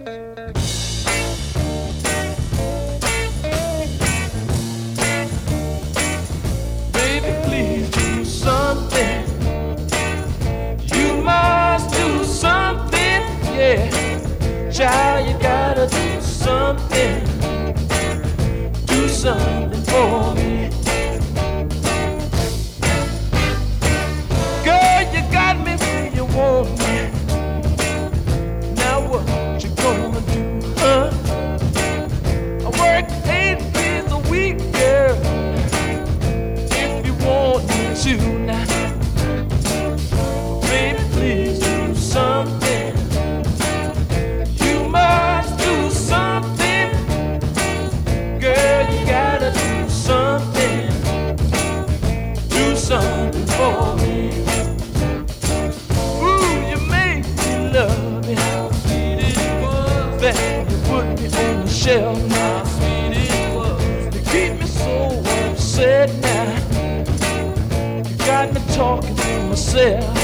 Baby, please do something. You must do something, yeah. Child, you gotta do something. Do something for me. Girl, you got me where you want me. Now what you gonna do, huh? I work 8 days a week, girl, if you want me to now. Baby, please do something. You must do something. Girl, you gotta do something. Do something for me. Ooh, you make me love it. How sweet it was. That you put me on the shelf. How sweet it was. You keep me so upset now. You got me talking to myself.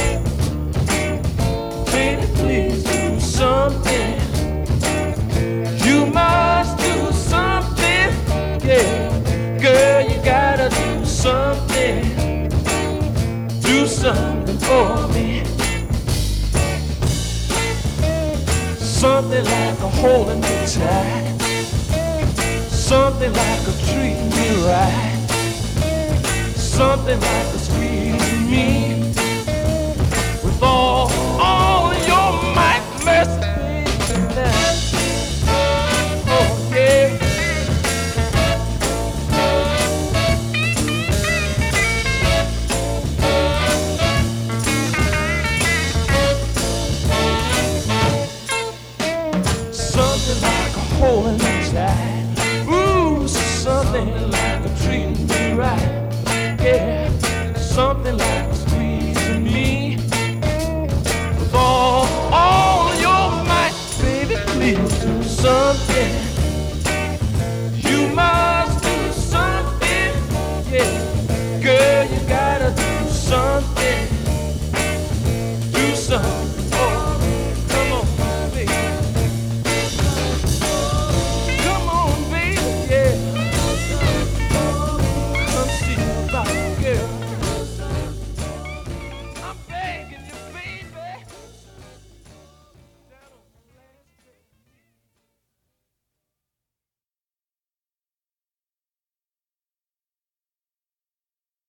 Baby, please do something. You must do something, yeah. Girl, you gotta do something. Do something for me. Something like a holding me tight. Something like a treating me right. Something like a squeezing me with all your might, mercy, baby. Oh yeah. Something like a holding me tight. Ooh, something like a treating me right.